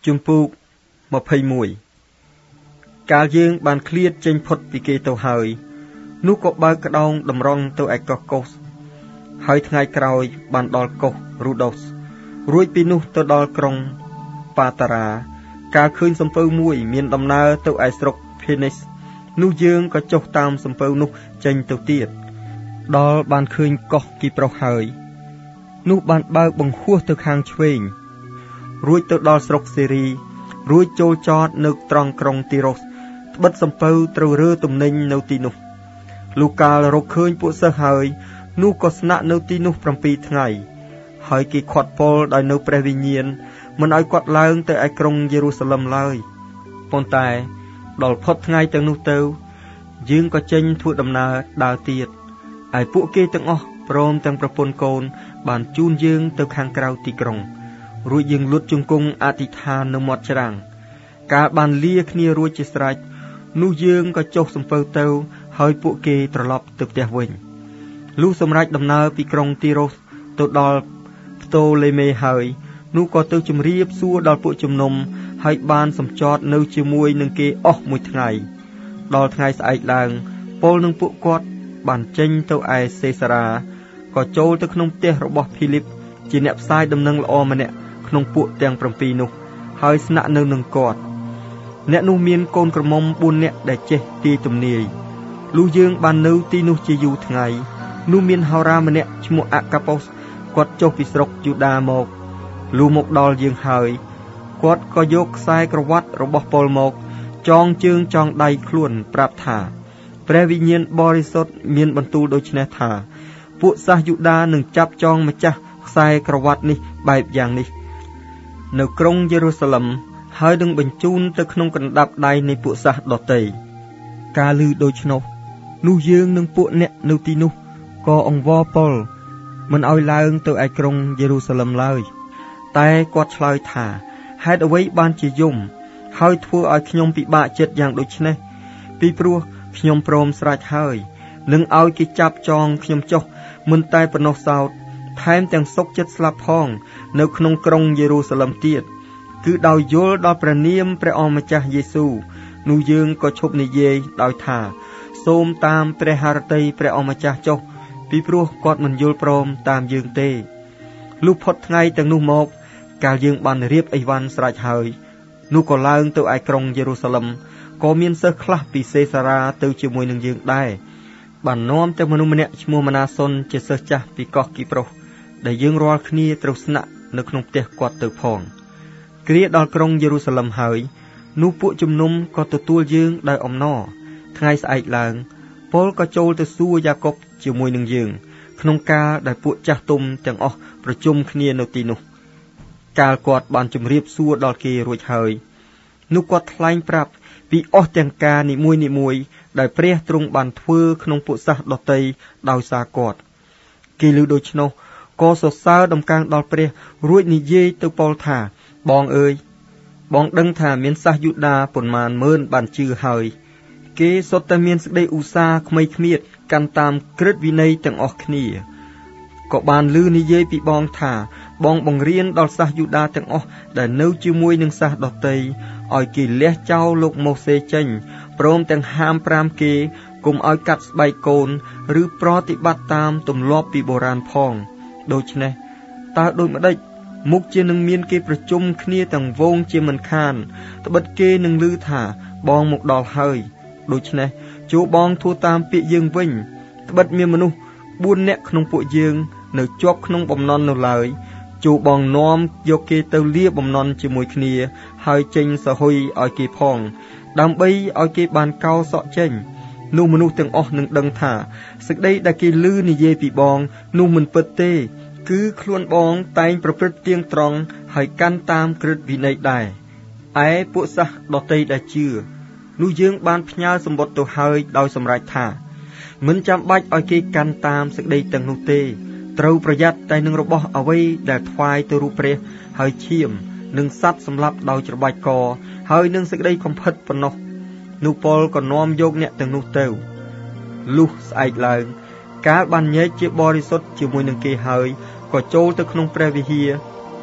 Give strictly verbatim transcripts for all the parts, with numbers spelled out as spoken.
ជំពូកម្ភៃមួយកាលយើងបានឃ្លាតចេញផុតពីគេទៅហើយនោះក៏បើកក្តោងតម្រង់ទៅឯកោះកូសហើយថ្ងៃក្រោយបានដល់កោះរូដូសរួចពីនោះទៅដល់ក្រុងប៉ាតារ៉ាកាលឃើញសំពៅមួយមានដំណើរទៅឯស្រុកភេនីសនោះយើងក៏ចុះតាមសំពៅនោះចេញទៅទៀតដល់បានឃើញកោះគីប្រុសហើយនោះបានបើកបង្ហួសទៅខាងឆ្វេងរួចទៅដល់ស្រុកសេរីរួចចូលចតនៅត្រង់ក្រុងទីរ៉ូសត្បិតសំពៅត្រូវរើទំនិញនៅទីនោះលូកាលរកឃើញពួកសិស្សហើយនោះក៏ស្នាក់នៅទីនោះប្រាំពីរថ្ងៃហើយគេខាត់ពលដោយនៅព្រះវិញ្ញាណមិនឲ្យគាត់ឡើងទៅឯក្រុងយេរូសាឡឹមឡើយប៉ុន្តែដល់ផុតថ្ងៃទាំងនោះទៅយើងក៏ចេញធ្វើដំណើរដើរទៀតឯពួកគេទាំងអស់ព្រមទាំងប្រពន្ធកូនបានជូនយើងទៅខាងក្រៅទីក្រុងរួចយើងលុតជង្គង់អធិដ្ឋាននៅមាត់ច្រាំងកាលបានលាគ្នារួចជាស្រេចនោះយើងក៏ចុះសំពៅទៅហើយពួកគេត្រឡប់ទៅផ្ទះវិញលុះសម្រេចដំណើរពីក្រុងទីរ៉ូសទៅដល់ផ្ទោលេមេហើយនោះក៏ទៅជម្រាបសួរដល់ពួកជំនុំហើយបានសម្ចតនៅជាមួយនឹងគេអស់មួយថ្ងៃដល់ថ្ងៃស្អែកឡើងពលនឹងពួកគាត់បានចេញទៅឯសេសារ៉ាក៏ចូលទៅក្នុងផ្ទះរបស់ភីលីបជាអ្នកផ្សាយដំណឹងល្អម្នាក់ក្នុងពួកទាំងប្រាំពីរនោះហើយស្នាក់នៅនឹងគាត់អ្នកនោះមានកូនក្រមុំបួននាក់ដែលចេះទាយទំនាយលុះយើងបាននៅទីនោះជាយូរថ្ងៃនោះមានហោរាម្នាក់ឈ្មោះអាកាប៉ូសគាត់ចុះពីស្រុកយូដាមកលុះមកដល់យើងហើយគាត់ក៏យកខ្សែក្រវ៉ាត់របស់ពលមកចងជើងចងដៃខ្លួនប្រាប់ថាព្រះវិញ្ញាណបរិសុទ្ធមានបន្ទូលដូច្នេះថាពួកសាសយូដានឹងចាប់ចងម្ចាស់ខ្សែក្រវ៉ាត់នេះបែបយ៉ាងនេះនៅក្រុងយេរូសាឡឹមហើយនឹងបញ្ជូនទៅក្នុងកណ្ដាប់ដៃនៃពួកសាសដទៃការឮដូច្នោះនោះយើងនឹងពួកអ្នកនៅទីនោះក៏អង្វរពលមិនឲ្យឡើងទៅឯក្រុងយេរូសាឡឹមឡើយតែគាត់ឆ្លើយថាហេតុអ្វីបានជាយំហើយធ្វើឲ្យខ្ញុំពិបាកចិត្តយ៉ាងដូចនេះពីព្រោះខ្ញុំព្រមស្រេចហើយនឹងឲ្យគេចាប់ចងខ្ញុំចុះមិនតែប៉ុណ្ណោះសោតថែមទាំងសុកចិត្តស្លាប់ផងនៅក្នុងក្រុងយេរូសាឡឹមទៀតគឺដោយយល់ដល់ព្រះនាមព្រះអម្ចាស់យេស៊ូវនោះយើងក៏ឈប់និយាយដោយថាសូមតាមព្រះハរតីព្រះអម្ចាស់ចុះពីព្រោះគាត់មិនយល់ព្រមតាមយើងទេលុះផុតថ្ងៃទាំងនោះមកកាលយើងបានរៀបអីវ៉ាន់ស្រេចហើយនោះក៏ឡើងទៅឯក្រុងយេរូសាឡឹមក៏មានសិស្សខ្លះពីសេសារ៉ាទៅជាមួយនឹងយើងដែរបាននាំទៅមនុស្សម្នាក់ឈ្មោះម៉ាណាសុនជាសិស្សចាស់ពីកោះគីប្រុសដែលយើងរាល់គ្នាត្រូវស្នាក់នៅក្នុងផ្ទះគាត់ទៅផងគ្រាដល់ក្រុងយេរូសាឡឹមហើយនោះពួកជំនុំក៏ទទួលយើងដោយអំណរថ្ងៃស្អែកឡើងពលក៏ចូលទៅសួរយ៉ាកុបជាមួយនឹងយើងក្នុងការដែលពួកចាស់ទុំទាំងអស់ប្រជុំគ្នានៅទីនោះកាលគាត់បានជម្រាបសួរដល់គេរួចហើយនោះគាត់ថ្លែងប្រាប់ពីអស់ទាំងការនីមួយនីមួយដែលព្រះទ្រង់បានធ្វើក្នុងពួកសាសដទៃដោយសារគាត់គេឮដូច្នោះក៏សរសើរដំកើងដល់ព្រះរួចនិយាយទៅពលថាបងអើយបងដឹងថាមានសាសយូដាប៉ុន្មានម៉ឺនបានជឿហើយគេសុទ្ធតែមានសេចក្តីឧស្សាហ៍ខ្មៃខ្មៀតកាន់តាមក្រឹតវិន័យទាំងអស់គ្នាក៏បានឮនិយាយពីបងថាបងបង្រៀនដល់សាសយូដាទាំងអស់ដែលនៅជាមួយនឹងសាសដទៃឲ្យគេលះចោលលោកម៉ូសេចេញព្រមទាំងហាមប្រាមគេកុំឲ្យកាត់ស្បែកកូនឬប្រតិបត្តិតាមទម្លាប់ពីបុរាណផងដូច្នេះតើដូចម្ដេចមុខជានឹងមានគេប្រជុំគ្នាទាំងវងជាមិនខានត្បិតគេនឹងឮថាបងមកដល់ហើយដូច្នេះចូលបងធ្វើតាមពាក្យយើងវិញត្បិតមានមនុស្សបួននាក់ក្នុងពួកយើងនៅជាប់ក្នុងបំណន់នៅឡើយចូលបងនាំយកគេទៅលាបំណន់ជាមួយគ្នាហើយចេញសហុយឲ្យគេផងដើម្បីឲ្យគេបានកោសក់ចេញនោះមនុស្សទាំងអស់នឹងដឹងថាសេចក្តីដែលគេឮនិយាយពីបងនោះមិនពិតទេគឺខ្លួនបងតែងប្រព្រឹត្តទៀងត្រង់ហើយកាន់តាមក្រឹតវិន័យដែរឯពួកសាសដទៃដែលជឿនោះយើងបានផ្ញើសម្បត្តិទៅហើយដោយសម្រេចថាមិនចាំបាច់ឲ្យគេកាន់តាមសេចក្តីទាំងនោះទេត្រូវប្រយ័ត្នតែនឹងរបស់អ្វីដែលថ្វាយទៅរូបព្រះហើយឈាមនឹងសត្វសម្លាប់ដោយច្របាច់កហើយនឹងសេចក្តីកំផិតប៉ុណ្ណោះនោះពលក៏នាំយកអ្នកទាំងនោះទៅលុះស្អែកឡើងកាលបានញែកជាបរិសុទ្ធជាមួយនឹងគេហើយក៏ចូលទៅក្នុងព្រះវិហារ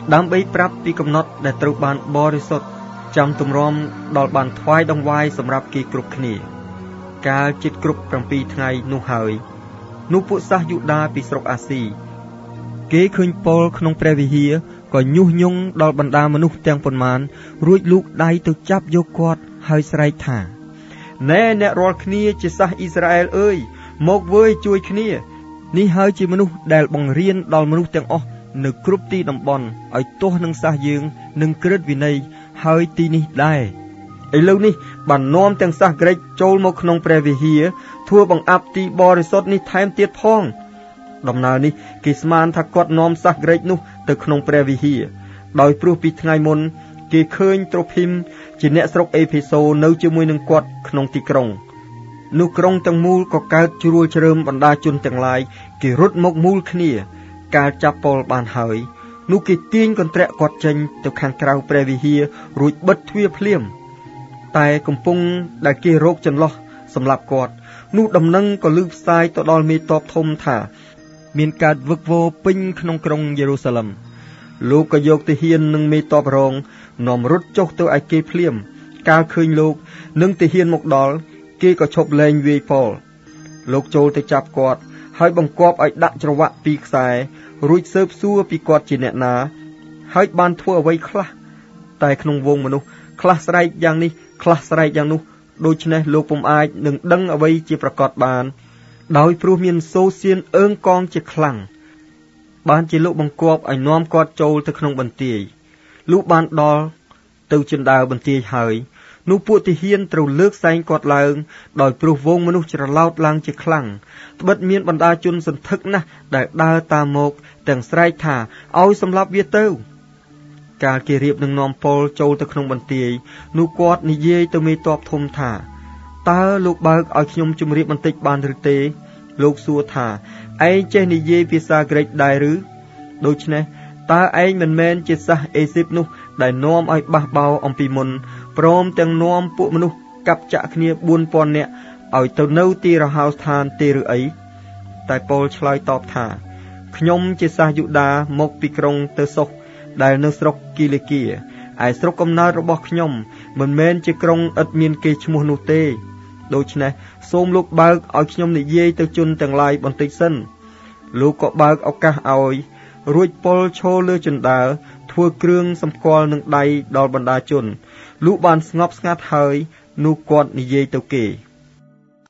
ដើម្បីប្រាប់ពីកំណត់ដែលត្រូវបានបរិសុទ្ធចាំទម្រាំដល់បានថ្វាយដង្វាយសម្រាប់គេគ្រប់គ្នាកាលជិតគ្រប់ប្រាំពីរថ្ងៃនោះហើយនោះពួកសាសយូដាពីស្រុកអាស៊ីគេឃើញពលក្នុងព្រះវិហារក៏ញុះញង់ដល់បណ្ដាមនុស្សទាំងប៉ុន្មានរួចលូកដៃទៅចាប់យកគាត់ហើយស្រែកថាណែអ្នករាល់គ្នាជាសាសអ៊ីស្រាអែលអើយមកវើយជួយគ្នានេះហើយជាមនុស្សដែលបង្រៀនដល់មនុស្សទាំងអស់នៅគ្រប់ទីតំបន់ឲ្យទាស់នឹងសាសយើងនឹងក្រឹតវិន័យហើយទីនេះដែរឥឡូវនេះបាននាំទាំងសាសក្រិចចូលមកក្នុងព្រះវិហារធ្វើបង្អាប់ទីបរិសុទ្ធនេះថែមទៀតផងដំណើរនេះគេស្មានថាគាត់នាំសាសក្រិចនោះទៅក្នុងព្រះវិហារដោយព្រោះពីថ្ងៃមុនគេឃើញត្រូភីមជាអ្នកស្រុកអេភេសូនៅជាមួយនឹងគាត់ក្នុងទីក្រុងនោះក្រុងទាំងមូលក៏កើតជ្រួលជ្រើមបណ្ដាជនទាំងឡាយគេរត់មកមូលគ្នាកាលចាប់ពលបានហើយនោះគេទាញកន្ត្រាក់គាត់ចេញទៅខាងក្រៅព្រះវិហាររួចបិទទ្វារភ្លាមតែកំពុងដែលគេរកចន្លោះសម្រាប់គាត់នោះដំណឹងក៏លឺផ្សាយទៅដល់មេតបធំថាមានការវឹកវរពេញក្នុងក្រុងយេរូសាឡឹមលោកក៏យកទាហាននិងមេតបរងនាំរត់ចុះទៅឯគេភ្លាមកាលឃើញលោកនិងទាហានមកដល់គេក៏ឈប់លែងវាយពលលោកចូលទៅចាប់គាត់ហើយបង្គាប់ឲ្យដាក់ច្រវាក់ពីរខ្សែរួចស៊ើបសួរពីគាត់ជាអ្នកណាហើយបានធ្វើអ្វីខ្លះតែក្នុងវងមនុស្សខ្លះស្រែកយ៉ាងនេះខ្លះស្រែកយ៉ាងនោះដូច្នេះលោកពុំអាចនឹងដឹងអ្វីជាប្រកបបានដោយព្រោះមានសូរសៀនអើងកងជាខ្លាំងបានជាលោកបង្គាប់ឲ្យនាំគាត់ចូលទៅក្នុងបន្ទាយលុះបានដល់ទៅជណ្ដើរបន្ទាយហើយនោះពួកទាហានត្រូវលើកសែងគាត់ឡើងដោយព្រោះវងមនុស្សច្រឡោតឡើងជាខ្លាំងត្បិតមានបណ្ដាជនសន្ធឹកណាស់ដែលដើរតាមមកទាំងស្រែកថាឲ្យសម្លាប់វាទៅកាលគេរៀបនឹងនាំពលចូលទៅក្នុងបន្ទាយនោះគាត់និយាយទៅមេតបធំថាតើលោកបើកឲ្យខ្ញុំជម្រាបបន្តិចបានឬទេលោកសួរថាឯងចេះនិយាយភាសាក្រិកដែរឬដូច្នេះតើឯងមិនមែនជាសាសអេស៊ីបនោះដែលនាំឲ្យបះបោរអំពីមុនព្រមទាំងនាំពួកមនុស្សកាប់ចាក់គ្នាបួនពាន់នាក់ឲ្យទៅនៅទីរហោស្ថានទេឬអីតែពលឆ្លើយតបថាខ្ញុំជាសាសយូដាមកពីក្រុងតឺសុសដែលនៅស្រុកគីលេគៀឯស្រុកកំណើតរបស់ខ្ញុំមិនមែនជាក្រុងឥតមានគេឈ្មោះនោះទេដូច្នេះសូមលោកបើកឲ្យខ្ញុំនិយាយទៅជនទាំងឡាយបន្តិចសិនលោកក៏បើកឱកាសឲ្យរួចពលឈរលើជណ្ដើរធ្វើគ្រឿងសម្គាល់នឹងដៃដល់បណ្ដាជនលុះបានស្ងប់ស្ងាត់ហើយនោះគាត់និយាយទៅគេ